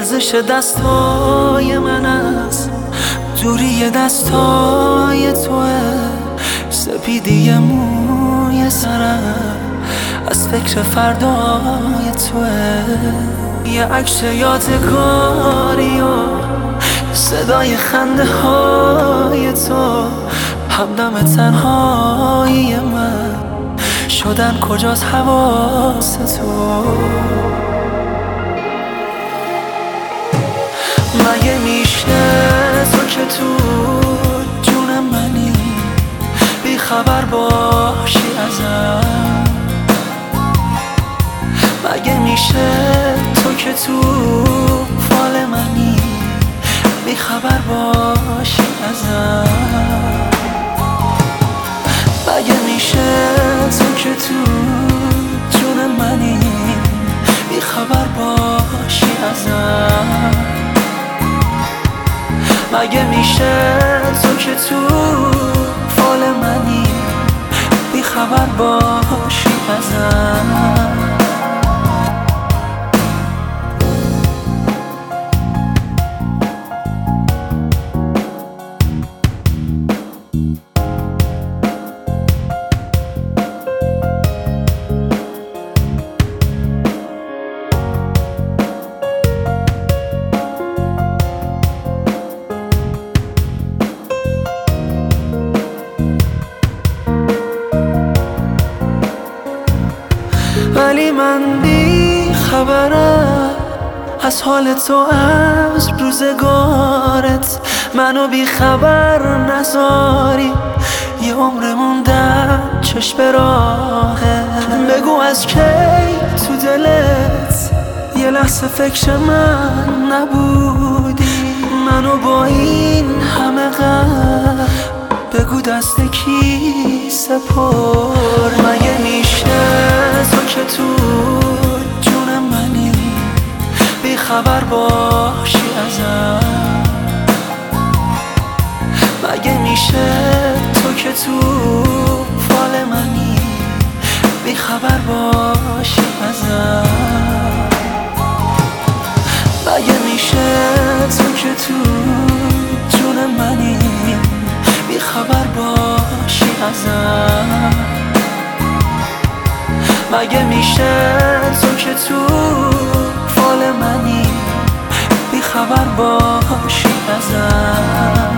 لرزش دستای من است، دوری دستای توه، سپیدی موی سرم از فکر فردای توه. یه عکس یادگاری و صدای خنده های تو، همدم تنهایی من شدن کجاست حواس تو. مگه میشه تو که تو جون منی بی خبر باشی ازم؟ مگه میشه تو که تو فال منی بی خبر باشی ازم؟ مگه میشه تو که تو جون منی بی خبر باشی ازم؟ مگه میشه تو که تو فال منی بی خبر باشی ازم؟ ولی من بی خبرم از حال تو، از روزگارت منو بی خبر نذاری. یه عمر موندم چشم به راهت، بگو از کی تو دلت یه لحظه فکر من نبودی؟ منو با این همه غم بگو دست کی سپرد؟ مگه میشه تو که تو جون منی بی خبر باشی ازم؟ مگه میشه تو که تو فال منی بی خبر باشی ازم؟ مگه میشه تو که تو جون منی بی خبر باشی ازم؟ مگه میشه تو که تو فال منی بی خبر باشی ازم؟